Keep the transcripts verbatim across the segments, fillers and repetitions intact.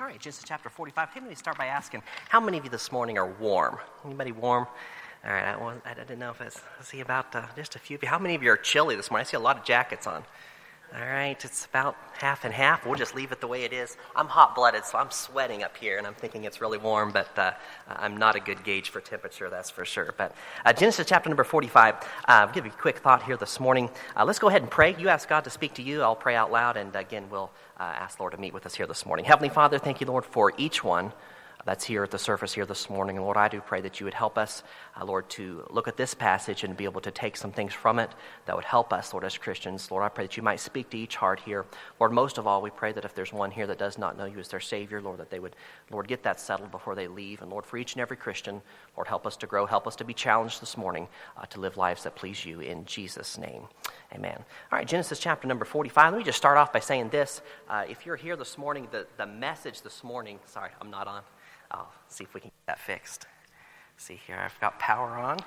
right, Genesis chapter forty-five. Hey, let me start by asking, how many of you this morning are warm? Anybody warm? All right, I, was, I didn't know if it's, I see about uh, just a few of you. How many of you are chilly this morning? I see a lot of jackets on. All right, it's about half and half. We'll just leave it the way it is. I'm hot-blooded, so I'm sweating up here, and I'm thinking it's really warm, but uh, I'm not a good gauge for temperature, that's for sure. But uh, Genesis chapter number forty-five, uh, I'll give you a quick thought here this morning. Uh, let's go ahead and pray. You ask God to speak to you. I'll pray out loud, and again, we'll uh, ask the Lord to meet with us here this morning. Heavenly Father, thank you, Lord, for each one that's here at the surface here this morning. And Lord, I do pray that you would help us, uh, Lord, to look at this passage and be able to take some things from it that would help us, Lord, as Christians. Lord, I pray that you might speak to each heart here. Lord, most of all, we pray that if there's one here that does not know you as their Savior, Lord, that they would, Lord, get that settled before they leave. And Lord, for each and every Christian, Lord, help us to grow, help us to be challenged this morning uh, to live lives that please you in Jesus' name. Amen. All right, Genesis chapter number forty-five. Let me just start off by saying this. Uh, if you're here this morning, the, the message this morning, sorry, I'm not on. I'll see if we can get that fixed. See here, I've got power on.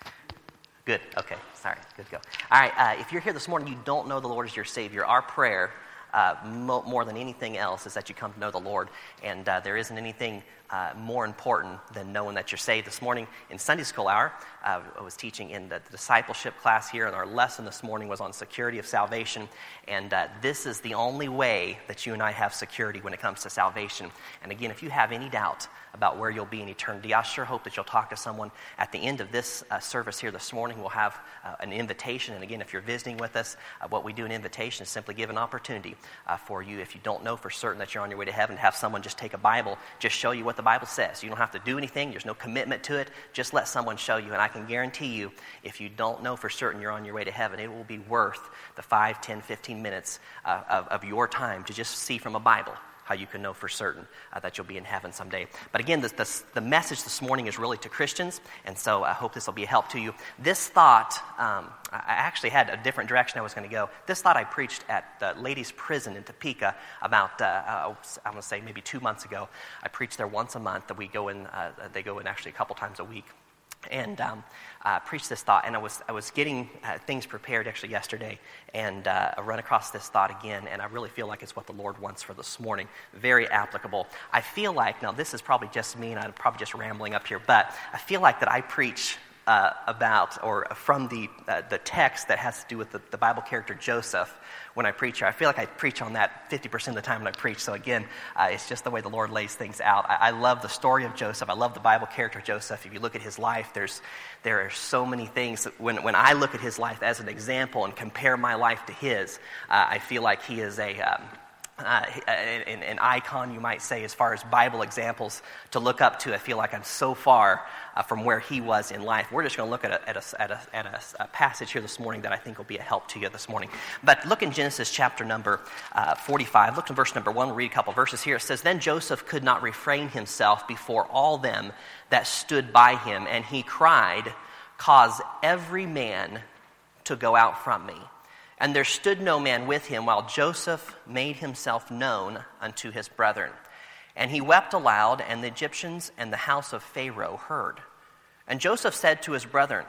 Good, okay, sorry, good go. All right, uh, if you're here this morning, you don't know the Lord as your Savior, our prayer, uh, mo- more than anything else, is that you come to know the Lord. And uh, there isn't anything uh, more important than knowing that you're saved. This morning in Sunday school hour, uh, I was teaching in the discipleship class here, and our lesson this morning was on security of salvation. And uh, this is the only way that you and I have security when it comes to salvation. And again, if you have any doubt about where you'll be in eternity, I sure hope that you'll talk to someone at the end of this uh, service here this morning. We'll have uh, an invitation. And again, if you're visiting with us, uh, what we do in invitation is simply give an opportunity uh, for you, if you don't know for certain that you're on your way to heaven, to have someone just take a Bible, just show you what the Bible says. You don't have to do anything. There's no commitment to it. Just let someone show you. And I can guarantee you, if you don't know for certain you're on your way to heaven, it will be worth the five, ten, fifteen minutes uh, of, of your time to just see from a Bible how you can know for certain uh, that you'll be in heaven someday. But again, this, this, the message this morning is really to Christians, and so I hope this will be a help to you. This thought, um, I actually had a different direction I was going to go. This thought I preached at the ladies' prison in Topeka about, uh, uh, I'm going to say maybe two months ago. I preach there once a month. That we go in, uh, they go in actually a couple times a week. And um, uh, preached this thought, and I was I was getting uh, things prepared actually yesterday, and uh, I run across this thought again, and I really feel like it's what the Lord wants for this morning. Very applicable. I feel like, now this is probably just me, and I'm probably just rambling up here, but I feel like that I preach uh, about, or from the uh, the text that has to do with the, the Bible character Joseph when I preach here. I feel like I preach on that fifty percent of the time when I preach. So again, uh, it's just the way the Lord lays things out. I, I love the story of Joseph. I love the Bible character Joseph. If you look at his life, there's there are so many things. That when, when I look at his life as an example and compare my life to his, uh, I feel like he is a... Um, Uh, an, an icon, you might say, as far as Bible examples to look up to. I feel like I'm so far uh, from where he was in life. We're just going to look at, a, at, a, at, a, at a, a passage here this morning that I think will be a help to you this morning. But look in Genesis chapter number uh, forty-five. Look in verse number one. We'll read a couple verses here. It says, "Then Joseph could not refrain himself before all them that stood by him, and he cried, 'Cause every man to go out from me. And there stood no man with him while Joseph made himself known unto his brethren. And he wept aloud, and the Egyptians and the house of Pharaoh heard. And Joseph said to his brethren,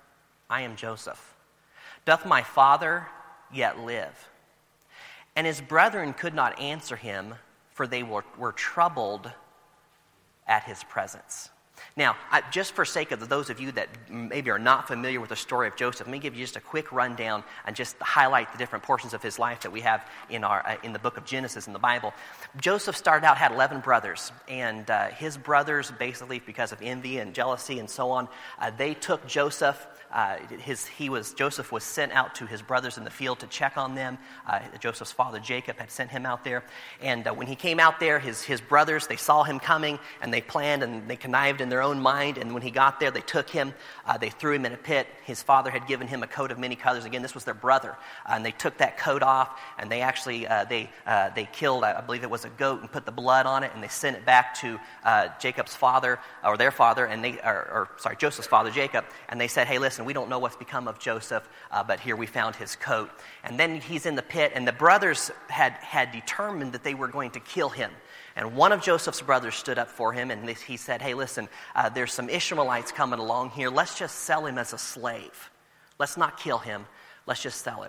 I am Joseph. Doth my father yet live? And his brethren could not answer him, for they were, were troubled at his presence." Now, I, just for sake of those of you that maybe are not familiar with the story of Joseph, let me give you just a quick rundown and just highlight the different portions of his life that we have in our uh, in the book of Genesis in the Bible. Joseph started out, had eleven brothers, and uh, his brothers, basically because of envy and jealousy and so on, uh, they took Joseph. Uh, his, he was Joseph was sent out to his brothers in the field to check on them. Uh, Joseph's father Jacob had sent him out there, and uh, when he came out there, his his brothers, they saw him coming, and they planned and they connived in their own mind. And when he got there, they took him, uh, they threw him in a pit. His father had given him a coat of many colors. Again, this was their brother, uh, and they took that coat off, and they actually uh, they uh, they killed, I believe it was a goat, and put the blood on it, and they sent it back to uh, Jacob's father, or their father, and they, or, or sorry, Joseph's father Jacob, and they said, "Hey, listen, we don't know what's become of Joseph, uh, but here we found his coat." And then he's in the pit, and the brothers had, had determined that they were going to kill him. And one of Joseph's brothers stood up for him, and he said, "Hey, listen, uh, there's some Ishmaelites coming along here. Let's just sell him as a slave. Let's not kill him. Let's just sell him."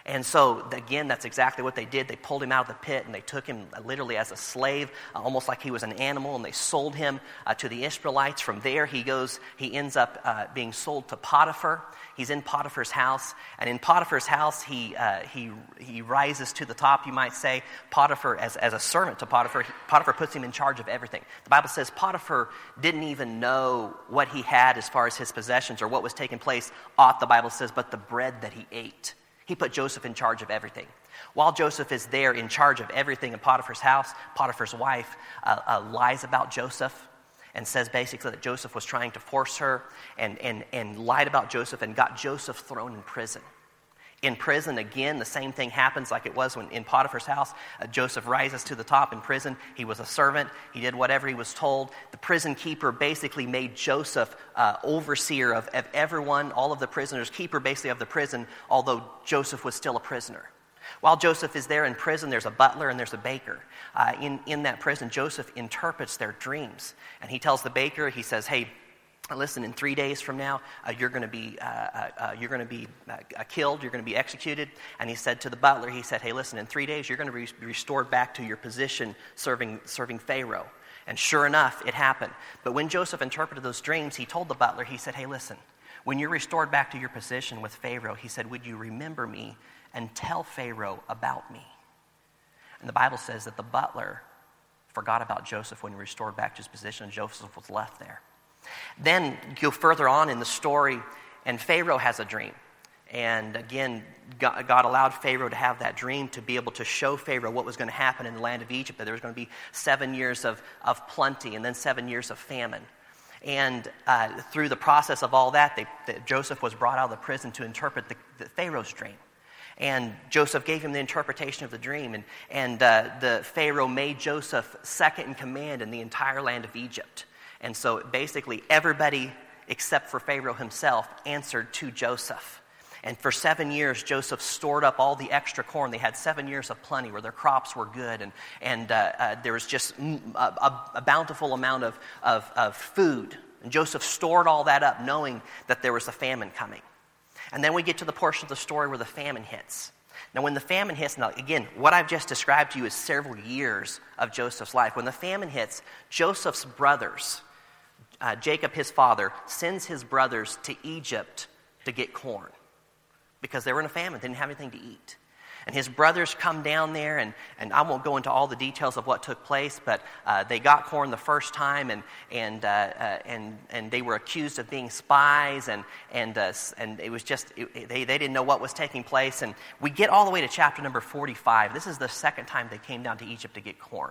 And so, again, that's exactly what they did. They pulled him out of the pit, and they took him literally as a slave, uh, almost like he was an animal, and they sold him uh, to the Ishmaelites. From there, he goes, he ends up uh, being sold to Potiphar. He's in Potiphar's house, and in Potiphar's house, he uh, he he rises to the top, you might say. Potiphar, as, as a servant to Potiphar, he, Potiphar puts him in charge of everything. The Bible says Potiphar didn't even know what he had as far as his possessions or what was taking place, aught, the Bible says, but the bread that he ate. He put Joseph in charge of everything. While Joseph is there in charge of everything in Potiphar's house, Potiphar's wife uh, uh, lies about Joseph and says basically that Joseph was trying to force her and, and, and lied about Joseph and got Joseph thrown in prison. In prison, again, the same thing happens like it was when in Potiphar's house. Uh, Joseph rises to the top in prison. He was a servant. He did whatever he was told. The prison keeper basically made Joseph uh, overseer of, of everyone, all of the prisoners, keeper basically of the prison, although Joseph was still a prisoner. While Joseph is there in prison, there's a butler and there's a baker. Uh, in, in that prison, Joseph interprets their dreams. And he tells the baker, he says, hey, listen, in three days from now, uh, you're going to be uh, uh, uh, you're going to be uh, killed. You're going to be executed. And he said to the butler, he said, "Hey, listen, in three days, you're going to be restored back to your position, serving serving Pharaoh." And sure enough, it happened. But when Joseph interpreted those dreams, he told the butler, he said, "Hey, listen, when you're restored back to your position with Pharaoh," he said, "would you remember me and tell Pharaoh about me?" And the Bible says that the butler forgot about Joseph when he restored back to his position, and Joseph was left there. Then go further on in the story, and Pharaoh has a dream. And again, God allowed Pharaoh to have that dream to be able to show Pharaoh what was going to happen in the land of Egypt, that there was going to be seven years of, of plenty and then seven years of famine. And uh, through the process of all that, they, the, Joseph was brought out of the prison to interpret the, the Pharaoh's dream. And Joseph gave him the interpretation of the dream, and, and uh, the Pharaoh made Joseph second in command in the entire land of Egypt. And so basically everybody except for Pharaoh himself answered to Joseph. And for seven years, Joseph stored up all the extra corn. They had seven years of plenty where their crops were good, and, and uh, uh, there was just a, a, a bountiful amount of, of, of food. And Joseph stored all that up knowing that there was a famine coming. And then we get to the portion of the story where the famine hits. Now, when the famine hits, now again, what I've just described to you is several years of Joseph's life. When the famine hits, Joseph's brothers, uh, Jacob, his father, sends his brothers to Egypt to get corn because they were in a famine, they didn't have anything to eat. And his brothers come down there, and, and I won't go into all the details of what took place, but uh, they got corn the first time, and and uh, uh, and and they were accused of being spies, and and uh, and it was just it, they they didn't know what was taking place. And we get all the way to chapter number forty-five. This is the second time they came down to Egypt to get corn.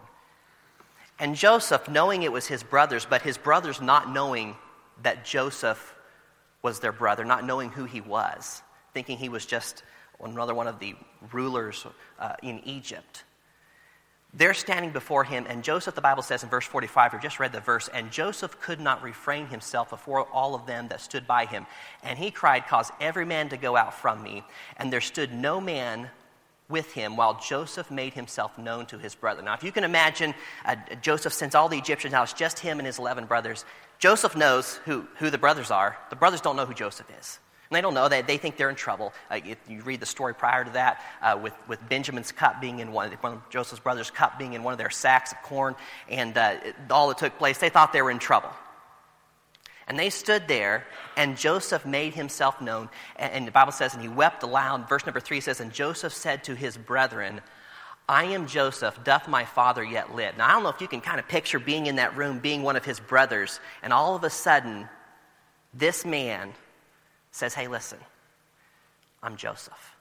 And Joseph, knowing it was his brothers, but his brothers not knowing that Joseph was their brother, not knowing who he was, thinking he was just another one of the rulers uh, in Egypt. They're standing before him, and Joseph, the Bible says in verse forty-five, we just read the verse, and Joseph could not refrain himself before all of them that stood by him. And he cried, "Cause every man to go out from me." And there stood no man with him while Joseph made himself known to his brother. Now, if you can imagine, uh, Joseph sends all the Egyptians out. It's just him and his eleven brothers. Joseph knows who, who the brothers are. The brothers don't know who Joseph is. And they don't know. They, they think they're in trouble. Uh, if you read the story prior to that, uh, with, with Benjamin's cup being in one, one of Joseph's brothers' cup being in one of their sacks of corn, and uh, it, all that took place, they thought they were in trouble. And they stood there, and Joseph made himself known. And, and the Bible says, and he wept aloud. Verse number three says, and Joseph said to his brethren, "I am Joseph, doth my father yet live?" Now, I don't know if you can kind of picture being in that room, being one of his brothers, and all of a sudden, this man says, "Hey, listen, I'm Joseph.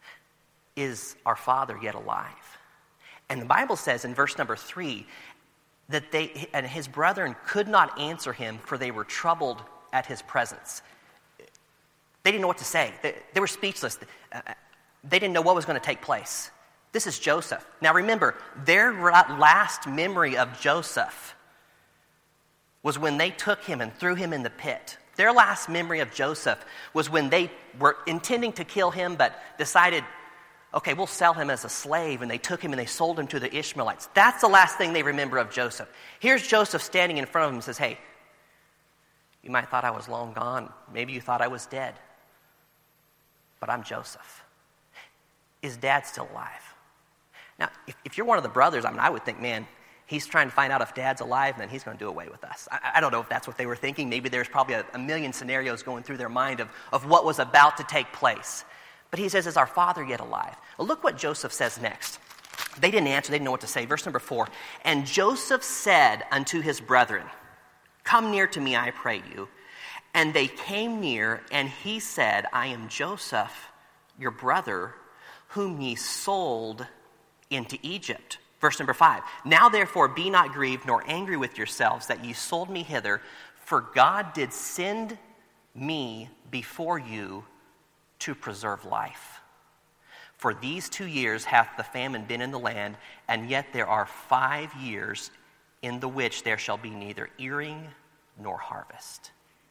Is our father yet alive?" And the Bible says in verse number three that they and his brethren could not answer him, for they were troubled at his presence. They didn't know what to say. They, they were speechless. They didn't know what was going to take place. This is Joseph. Now remember, their last memory of Joseph was when they took him and threw him in the pit. Their last memory of Joseph was when they were intending to kill him, but decided, okay, we'll sell him as a slave, and they took him and they sold him to the Ishmaelites. That's the last thing they remember of Joseph. Here's Joseph standing in front of them and says, "Hey, you might have thought I was long gone. Maybe you thought I was dead, but I'm Joseph." is Dad still alive? Now, if, if you're one of the brothers, I mean, I would think, man, he's trying to find out if Dad's alive, and then he's going to do away with us. I, I don't know if that's what they were thinking. Maybe there's probably a, a million scenarios going through their mind of, of what was about to take place. But he says, is our father yet alive? Well, look what Joseph says next. They didn't answer. They didn't know what to say. Verse number four. And Joseph said unto his brethren, come near to me, I pray you. And they came near, and he said, I am Joseph, your brother, whom ye sold into Egypt. Verse number five. Now therefore be not grieved nor angry with yourselves that ye sold me hither, for God did send me before you to preserve life. For these two years hath the famine been in the land, and yet there are five years in the which there shall be neither earing nor harvest.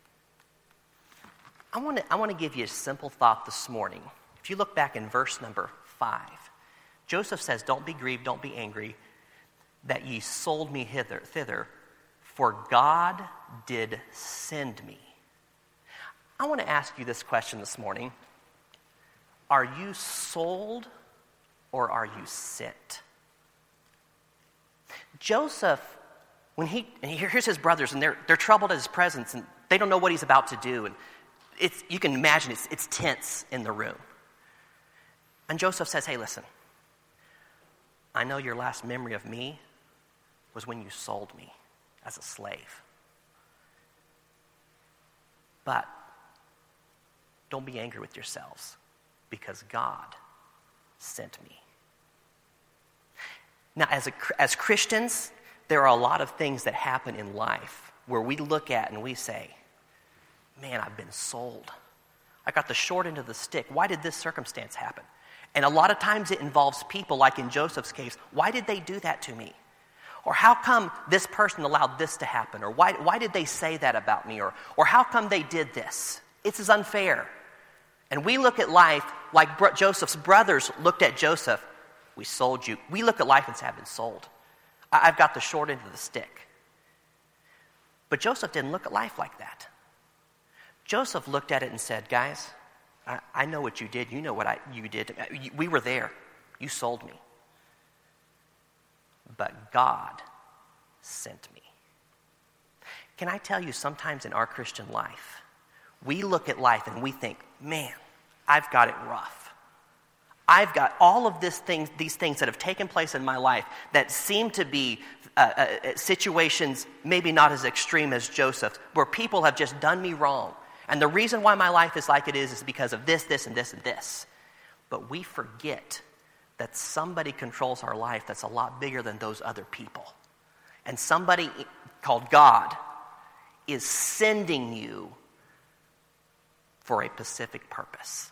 I want to I want to give you a simple thought this morning. If you look back in verse number five, Joseph says, don't be grieved, don't be angry, that ye sold me hither, thither, for God did send me. I want to ask you this question this morning. Are you sold or are you sent? Joseph, when he, and here's his brothers, and they're, they're troubled at his presence, and they don't know what he's about to do, and it's, you can imagine it's, it's tense in the room. And Joseph says, hey, listen, I know your last memory of me was when you sold me as a slave. But don't be angry with yourselves, because God sent me. Now, as, a, as Christians, there are a lot of things that happen in life where we look at and we say, man, I've been sold. I got the short end of the stick. Why did this circumstance happen? And a lot of times it involves people, like in Joseph's case. Why did they do that to me? Or how come this person allowed this to happen? Or why, why did they say that about me? Or, or how come they did this? It's as unfair. And we look at life like bro- Joseph's brothers looked at Joseph. We sold you. We look at life and say, I've been sold. I- I've got the short end of the stick. But Joseph didn't look at life like that. Joseph looked at it and said, guys, I, I know what you did. You know what I, you did. We were there. You sold me. But God sent me. Can I tell you, sometimes in our Christian life, we look at life and we think, man, I've got it rough. I've got all of this things, these things that have taken place in my life that seem to be uh, uh, situations maybe not as extreme as Joseph's, where people have just done me wrong. And the reason why my life is like it is is because of this, this, and this, and this. But we forget that somebody controls our life that's a lot bigger than those other people. And somebody called God is sending you for a specific purpose.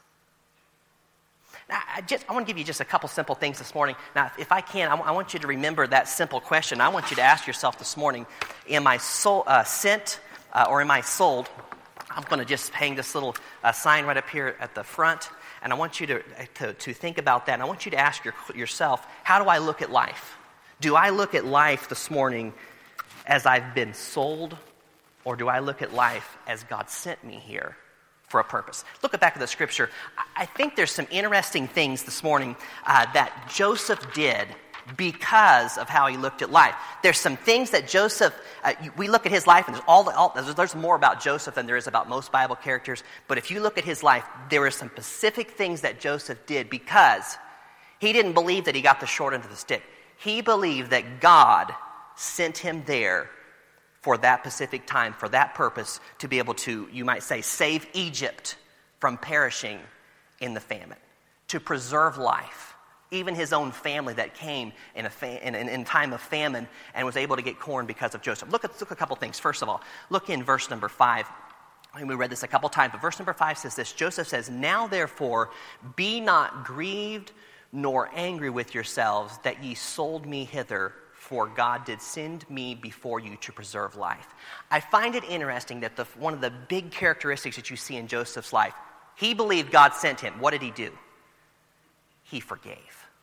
Now, I, just, I want to give you just a couple simple things this morning. Now, if, if I can, I, w- I want you to remember that simple question. I want you to ask yourself this morning, am I sold, uh, sent uh, or am I sold? I'm going to just hang this little uh, sign right up here at the front, and I want you to, to, to think about that. And I want you to ask your, yourself, how do I look at life? Do I look at life this morning as I've been sold, or do I look at life as God sent me here for a purpose? Look back at the scripture. I think there's some interesting things this morning uh, that Joseph did because of how he looked at life. There's some things that Joseph, uh, we look at his life, and there's, all, all, there's, there's more about Joseph than there is about most Bible characters. But if you look at his life, there are some specific things that Joseph did because he didn't believe that he got the short end of the stick. He believed that God sent him there for that specific time, for that purpose, to be able to, you might say, save Egypt from perishing in the famine, to preserve life. Even his own family that came in a fa- in, in, in time of famine and was able to get corn because of Joseph. Look at, look at a couple things. First of all, look in verse number five. I mean, we read this a couple times, but verse number five says this. Joseph says, now therefore be not grieved nor angry with yourselves that ye sold me hither, for God did send me before you to preserve life. I find it interesting that the, one of the big characteristics that you see in Joseph's life, he believed God sent him. What did he do? He forgave.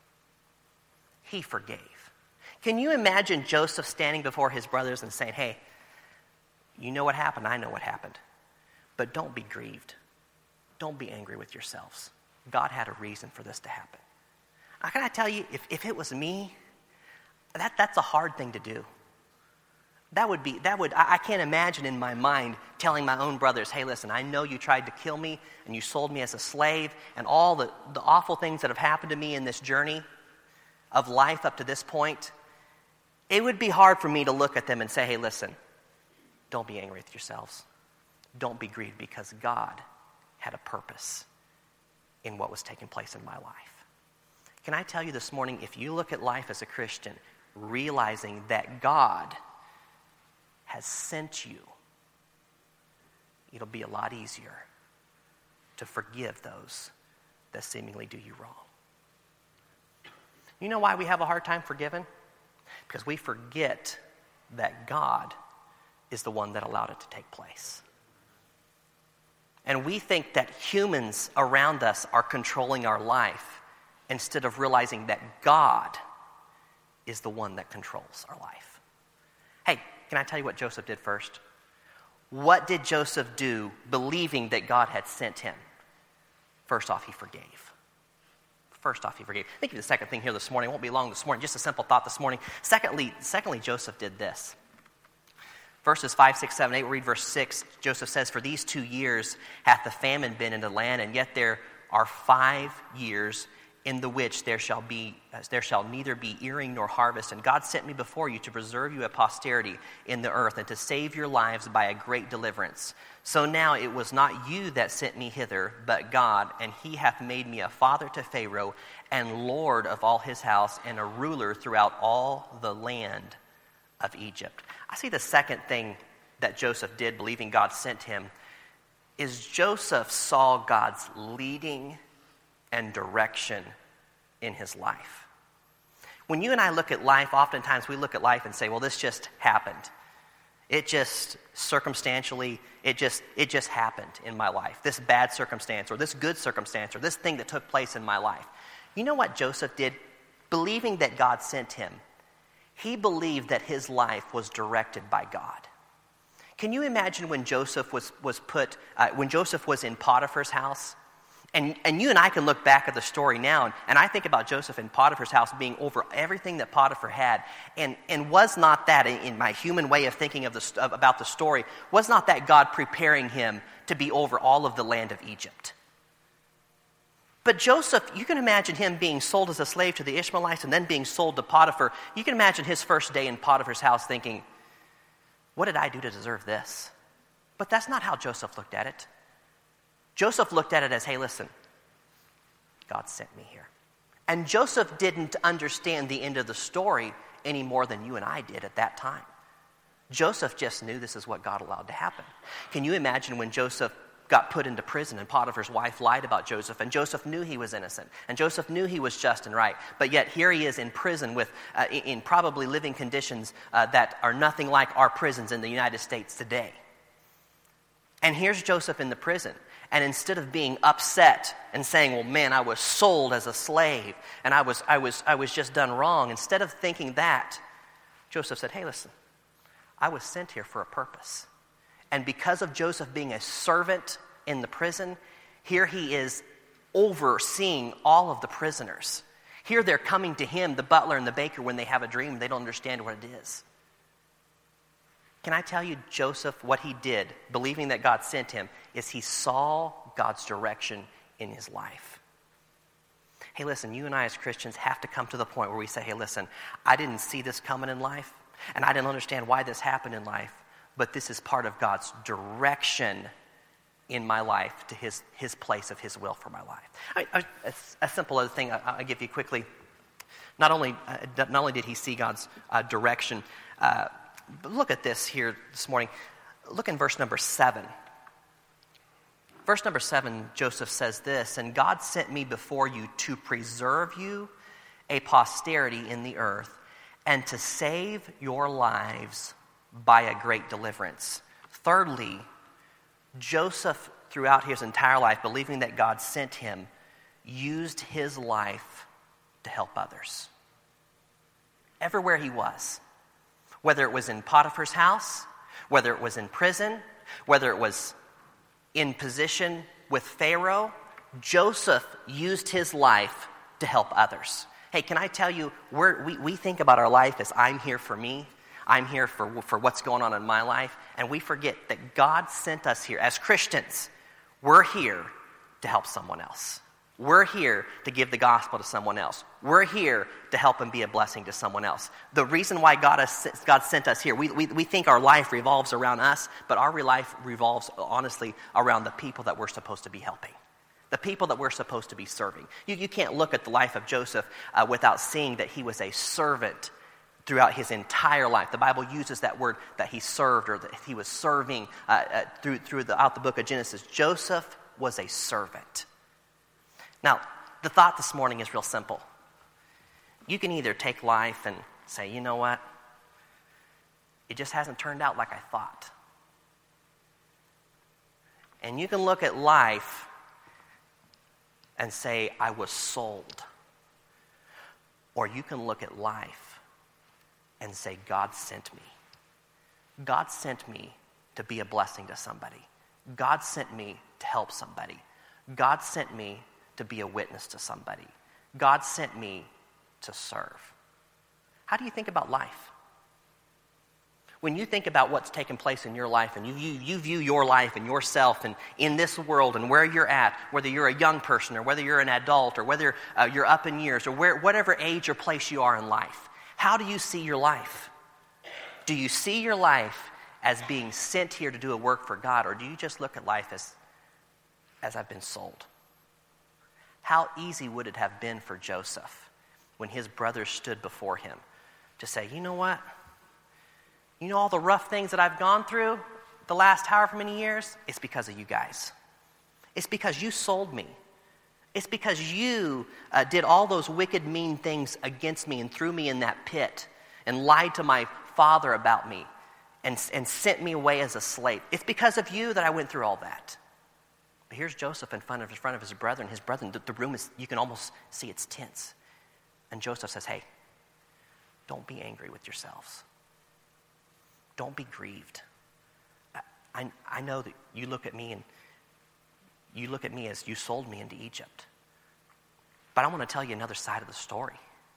He forgave. Can you imagine Joseph standing before his brothers and saying, hey, you know what happened, I know what happened, but don't be grieved. Don't be angry with yourselves. God had a reason for this to happen. Can I tell you, if, if it was me, that, that's a hard thing to do. That would be, that would, I, I can't imagine in my mind telling my own brothers, hey, listen, I know you tried to kill me and you sold me as a slave and all the, the awful things that have happened to me in this journey of life up to this point. It would be hard for me to look at them and say, hey, listen, don't be angry with yourselves. Don't be grieved because God had a purpose in what was taking place in my life. Can I tell you this morning, if you look at life as a Christian, realizing that God has sent you, it'll be a lot easier to forgive those that seemingly do you wrong. You know why we have a hard time forgiving? Because we forget that God is the one that allowed it to take place. And we think that humans around us are controlling our life instead of realizing that God is the one that controls our life. Hey, can I tell you what Joseph did first? What did Joseph do believing that God had sent him? First off, he forgave. First off, he forgave. Think of the second thing here this morning. It won't be long this morning. Just a simple thought this morning. Secondly, secondly, Joseph did this. Verses five, six, seven, eight, we'll read verse six. Joseph says, for these two years hath the famine been in the land, and yet there are five years in the which there shall be there shall neither be earing nor harvest. And God sent me before you to preserve you a posterity in the earth, and to save your lives by a great deliverance. So now it was not you that sent me hither, but God, and he hath made me a father to Pharaoh, and lord of all his house, and a ruler throughout all the land of Egypt. I see the second thing that Joseph did, believing God sent him, is Joseph saw God's leading and direction in his life. When you and I look at life, oftentimes we look at life and say, well, this just happened. It just circumstantially, it just it just happened in my life. This bad circumstance or this good circumstance or this thing that took place in my life. You know what Joseph did? Believing that God sent him, he believed that his life was directed by God. Can you imagine when Joseph was, was put, uh, when Joseph was in Potiphar's house? And, and you and I can look back at the story now, and, and I think about Joseph in Potiphar's house being over everything that Potiphar had. And, and was not that, in, in my human way of thinking of the, of, about the story, was not that God preparing him to be over all of the land of Egypt? But Joseph, you can imagine him being sold as a slave to the Ishmaelites and then being sold to Potiphar. You can imagine his first day in Potiphar's house thinking, what did I do to deserve this? But that's not how Joseph looked at it. Joseph looked at it as, hey, listen, God sent me here. And Joseph didn't understand the end of the story any more than you and I did at that time. Joseph just knew this is what God allowed to happen. Can you imagine when Joseph got put into prison and Potiphar's wife lied about Joseph, and Joseph knew he was innocent, and Joseph knew he was just and right, but yet here he is in prison with, uh, in probably living conditions uh, that are nothing like our prisons in the United States today. And here's Joseph in the prison, and instead of being upset and saying, well, man, I was sold as a slave, and I was, I was, I was just done wrong, instead of thinking that, Joseph said, hey, listen, I was sent here for a purpose. And because of Joseph being a servant in the prison, here he is overseeing all of the prisoners. Here they're coming to him, the butler and the baker, when they have a dream. They don't understand what it is. Can I tell you, Joseph, what he did, believing that God sent him, is he saw God's direction in his life. Hey, listen, you and I as Christians have to come to the point where we say, hey, listen, I didn't see this coming in life, and I didn't understand why this happened in life, but this is part of God's direction in my life to his, his place of his will for my life. I, I, a, a simple other thing I, I'll give you quickly. Not only, uh, not only did he see God's uh, direction, uh, but look at this here this morning. Look in verse number seven. Verse number seven, Joseph says this, and God sent me before you to preserve you a posterity in the earth and to save your lives by a great deliverance. Thirdly, Joseph, throughout his entire life, believing that God sent him, used his life to help others. Everywhere he was, whether it was in Potiphar's house, whether it was in prison, whether it was in position with Pharaoh, Joseph used his life to help others. Hey, can I tell you, we're, we, we think about our life as I'm here for me. I'm here for, for what's going on in my life. And we forget that God sent us here. As Christians, we're here to help someone else. We're here to give the gospel to someone else. We're here to help and be a blessing to someone else. The reason why God has God sent us here, we, we, we think our life revolves around us, but our life revolves, honestly, around the people that we're supposed to be helping. The people that we're supposed to be serving. You, you can't look at the life of Joseph uh, without seeing that he was a servant throughout his entire life. The Bible uses that word that he served, or that he was serving uh, uh, through, throughout the book of Genesis. Joseph was a servant. Now, the thought this morning is real simple. You can either take life and say, you know what? It just hasn't turned out like I thought. And you can look at life and say, I was sold. Or you can look at life and say, God sent me. God sent me to be a blessing to somebody. God sent me to help somebody. God sent me to be a witness to somebody. God sent me to serve. How do you think about life? When you think about what's taken place in your life, and you, you, you view your life and yourself and in this world and where you're at, whether you're a young person or whether you're an adult or whether uh, you're up in years or where, whatever age or place you are in life, how do you see your life? Do you see your life as being sent here to do a work for God, or do you just look at life as, as I've been sold? How easy would it have been for Joseph when his brothers stood before him to say, you know what? You know all the rough things that I've gone through the last however many years? It's because of you guys. It's because you sold me. It's because you uh, did all those wicked, mean things against me and threw me in that pit and lied to my father about me and, and sent me away as a slave. It's because of you that I went through all that. But here's Joseph in front of, in front of his brethren. His brethren, the, the room is, you can almost see it's tense. And Joseph says, hey, don't be angry with yourselves. Don't be grieved. I, I know that you look at me and you look at me as you sold me into Egypt. But I want to tell you another side of the story.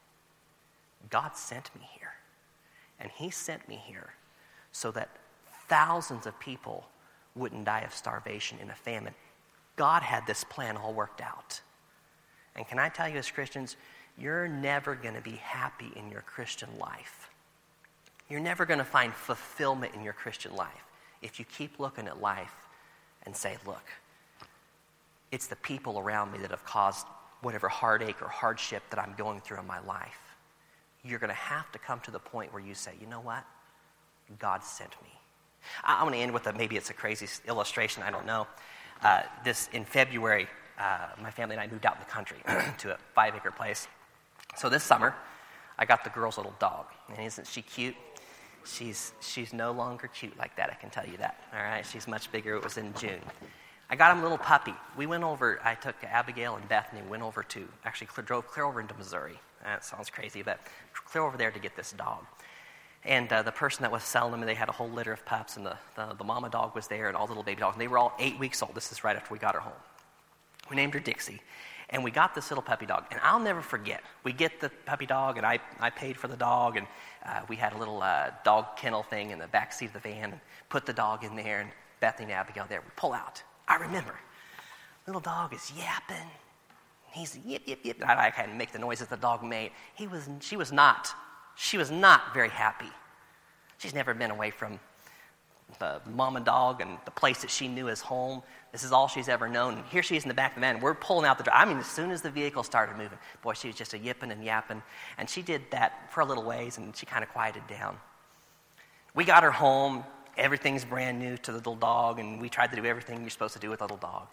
God sent me here. And he sent me here so that thousands of people wouldn't die of starvation in a famine. God had this plan all worked out. And can I tell you as Christians, you're never going to be happy in your Christian life. You're never going to find fulfillment in your Christian life if you keep looking at life and say, look, it's the people around me that have caused whatever heartache or hardship that I'm going through in my life. You're going to have to come to the point where you say, you know what? God sent me. I want to end with a, maybe it's a crazy illustration, I don't know. Uh, this, in February, uh, my family and I moved out in the country to a five-acre place. So this summer, I got the girl's little dog. And isn't she cute? She's she's no longer cute like that, I can tell you that. All right, she's much bigger. It was in June. I got him a little puppy. We went over, I took Abigail and Bethany, went over to, actually clear, drove clear over into Missouri. That sounds crazy, but clear over there to get this dog. And uh, the person that was selling them, they had a whole litter of pups, and the, the, the mama dog was there, and all the little baby dogs. And they were all eight weeks old. This is right after we got her home. We named her Dixie. And we got this little puppy dog. And I'll never forget. We get the puppy dog, and I, I paid for the dog, and uh, we had a little uh, dog kennel thing in the back seat of the van, and put the dog in there, and Bethany and Abigail there. We pull out. I remember. Little dog is yapping. He's yip, yip, yip. I, I can't make the noises the dog made. He was, she was not. She was not very happy. She's never been away from the mama dog and the place that she knew as home. This is all she's ever known. And here she is in the back of the van. We're pulling out the door. I mean, as soon as the vehicle started moving, boy, she was just a yipping and yapping. And she did that for a little ways, and she kind of quieted down. We got her home. Everything's brand new to the little dog, and we tried to do everything you're supposed to do with a little dog.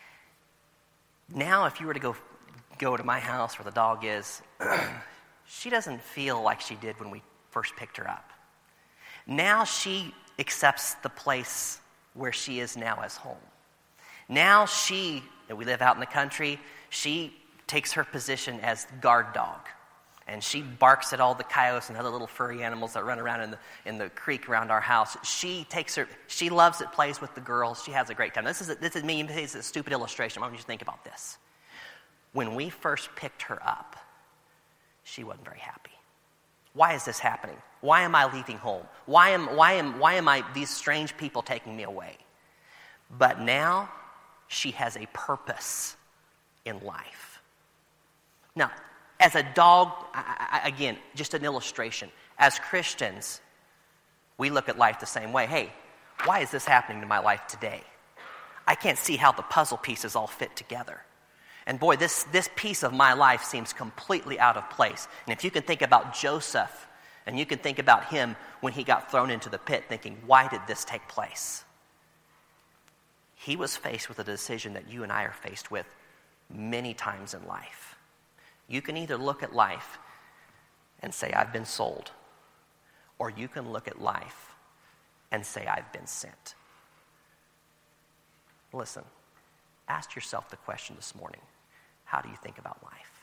Now, if you were to go go to my house where the dog is, she doesn't feel like she did when we first picked her up. Now she accepts the place where she is now as home. Now she, we live out in the country, she takes her position as guard dog. And she barks at all the coyotes and other little furry animals that run around in the in the creek around our house. She takes her, she loves it, plays with the girls. She has a great time. This is a, this is me. It's a stupid illustration. I want you to think about this. When we first picked her up, she wasn't very happy. Why is this happening? Why am I leaving home? Why am, why am, why am I, these strange people taking me away? But now she has a purpose in life. Now, as a dog, I, I, again, just an illustration. As Christians, we look at life the same way. Hey, why is this happening to my life today? I can't see how the puzzle pieces all fit together. And boy, this, this piece of my life seems completely out of place. And if you can think about Joseph, and you can think about him when he got thrown into the pit, thinking, why did this take place? He was faced with a decision that you and I are faced with many times in life. You can either look at life and say, I've been sold, or you can look at life and say, I've been sent. Listen, ask yourself the question this morning, how do you think about life?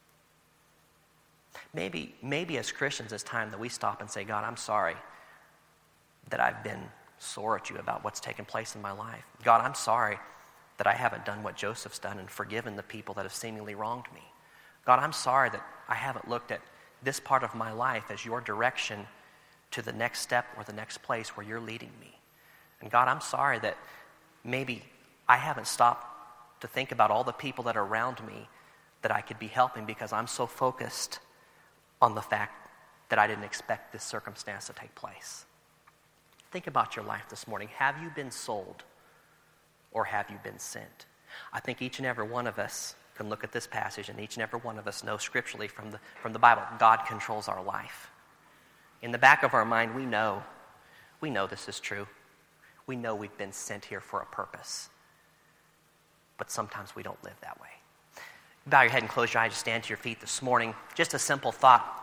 Maybe, maybe as Christians, it's time that we stop and say, God, I'm sorry that I've been sore at you about what's taken place in my life. God, I'm sorry that I haven't done what Joseph's done and forgiven the people that have seemingly wronged me. God, I'm sorry that I haven't looked at this part of my life as your direction to the next step or the next place where you're leading me. And God, I'm sorry that maybe I haven't stopped to think about all the people that are around me that I could be helping because I'm so focused on the fact that I didn't expect this circumstance to take place. Think about your life this morning. Have you been sold or have you been sent? I think each and every one of us can look at this passage, and each and every one of us know scripturally from the, from the Bible, God controls our life. In the back of our mind, we know, we know this is true. We know we've been sent here for a purpose. But sometimes we don't live that way. Bow your head and close your eyes. Stand to your feet this morning. Just a simple thought.